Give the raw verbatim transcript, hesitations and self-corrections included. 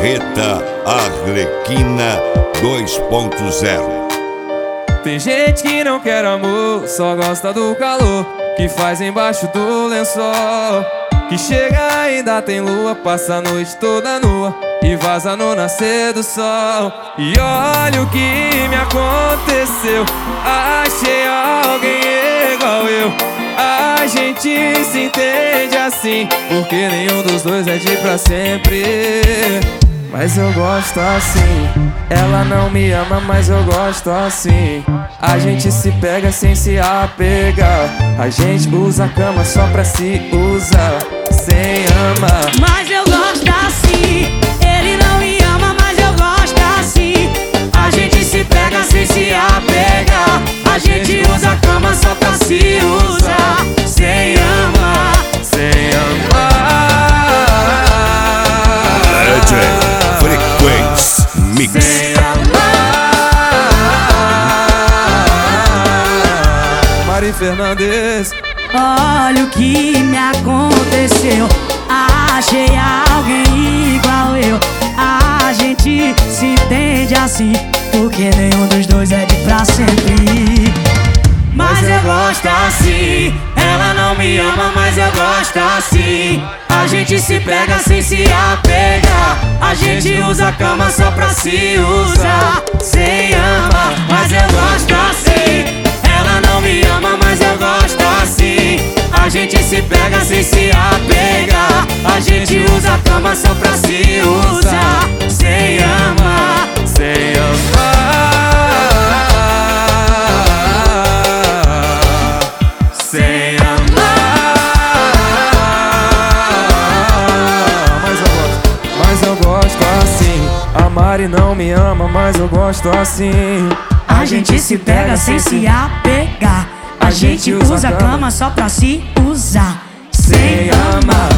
Marreta Arlequina dois ponto zero. Tem gente que não quer amor, só gosta do calor que faz embaixo do lençol. Que chega ainda tem lua, passa a noite toda nua e vaza no nascer do sol. E olha o que me aconteceu, achei alguém igual eu. A gente se entende assim, porque nenhum dos dois é de pra sempre. Mas eu gosto assim. Ela não me ama, mas eu gosto assim. A gente se pega sem se apegar. A gente usa a cama só pra se usar, sem amar. Mas eu gosto assim. Ele não me ama, mas eu gosto assim. A gente se pega sem se apegar. A gente usa a cama só pra se usar, sem amar, sem amar. D J Frequência Mix. Sem amar. Mari Fernandes. Olha o que me aconteceu, achei alguém igual eu. A gente se entende assim, porque nenhum dos dois é de pra sempre. Mas eu gosto assim. Ela não me ama, mas eu gosto assim. A gente se pega sem se apegar. A gente usa a cama só pra se usar, sem amar. Mas eu gosto assim. Ela não me ama, mas eu gosto assim. A gente se pega sem se apegar. A gente usa a cama só pra se usar, sem amar, sem amar. Sem amar. Mas eu gosto, mas eu gosto assim. A Mari não me ama, mas eu gosto assim. A gente se pega sem se apegar. A gente usa a cama só pra se usar, sem amar.